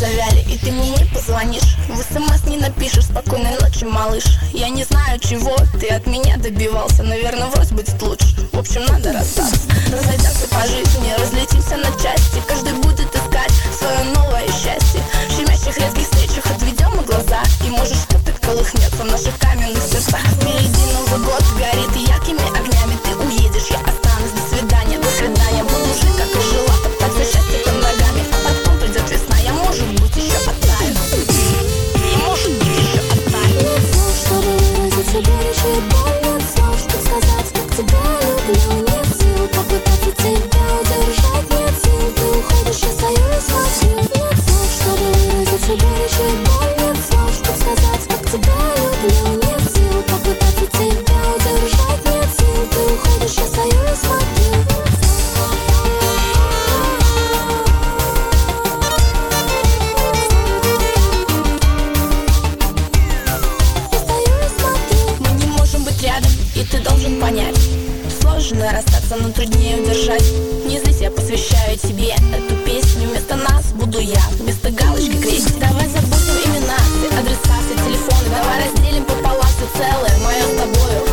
завяли, и ты мне не позвонишь. В СМС не напишешь: спокойной ночи, малыш. Я не знаю, чего ты от меня добивался. Наверное, врозь будет лучше. В общем, надо расстаться. Разойдемся по жизни, разлетимся на части. Каждый будет искать свое новое счастье. В щемящих редких встречах отведем мы глаза, и может что-то колыхнется в наших каменных сердцах. Впереди Новый год горит яркими огнями. Ты уедешь, я останусь. До свидания, до свидания. Буду жить, как и жила, топтать все счастье под ногами. А потом придет весна, я, может быть, еще оттаю. И может быть, еще оттаю. Нет слов, чтобы выразить себе горячую боль. Нет слов, чтобы сказать, как тебя люблю. Нет сил попытаться тебя удержать. Нет сил, ты уходишь, я стою и смотрю. Нет слов, чтобы выразить себе горячую боль. Нет слов, чтобы сказать, как тебя люблю. Нет сил попытаться тебя удержать. Нет сил, ты уходишь, я стою и смотрю. Мы не можем быть рядом, и ты должен понять. Сложно расстаться, но труднее удержать. Не злись, я посвящаю тебе эту песню. Вместо нас буду я, вместо галочки крестик. Давай забудем имена, все адреса, все телефоны. Давай разделим пополам все целое, мое с тобою.